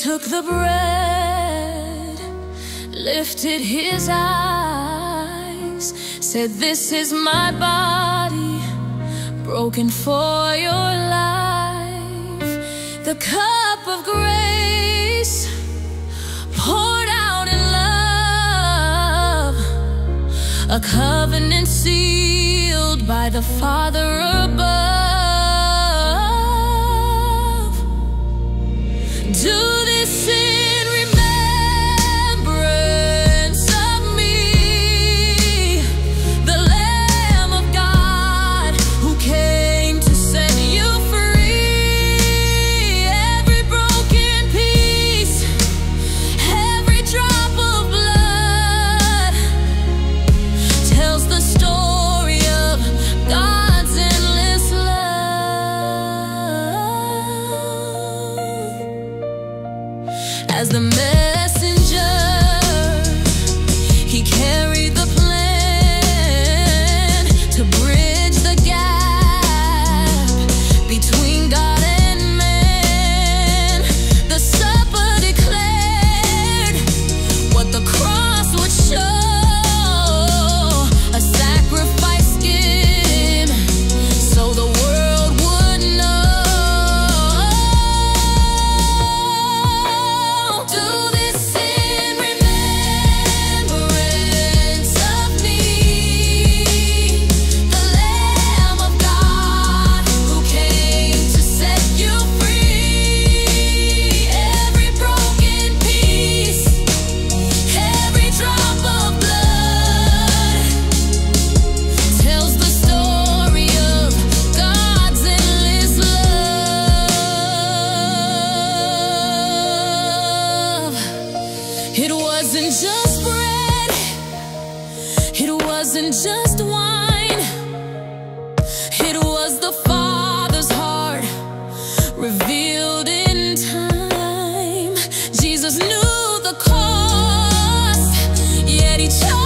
took the bread, lifted his eyes, said, "This is my body, broken for your life." The cup of grace poured out in love, a covenant sealed by the Father above. Do this in remembrance of me, the Lamb of God who came to set you free. Every broken piece, every drop of blood tells the story of God's endless love. As the messenger, he carried the plan to bridge the gap between God and man. The supper declared what the cross would show, a sacrifice given so the world would know. Do this in remembrance of me, the Lamb of God who came to set you free. Every broken piece, every drop of blood tells the story of God's endless love. It wasn't just bread, it wasn't just wine, it was the Father's heart revealed in time. Jesus knew the cost, yet he chose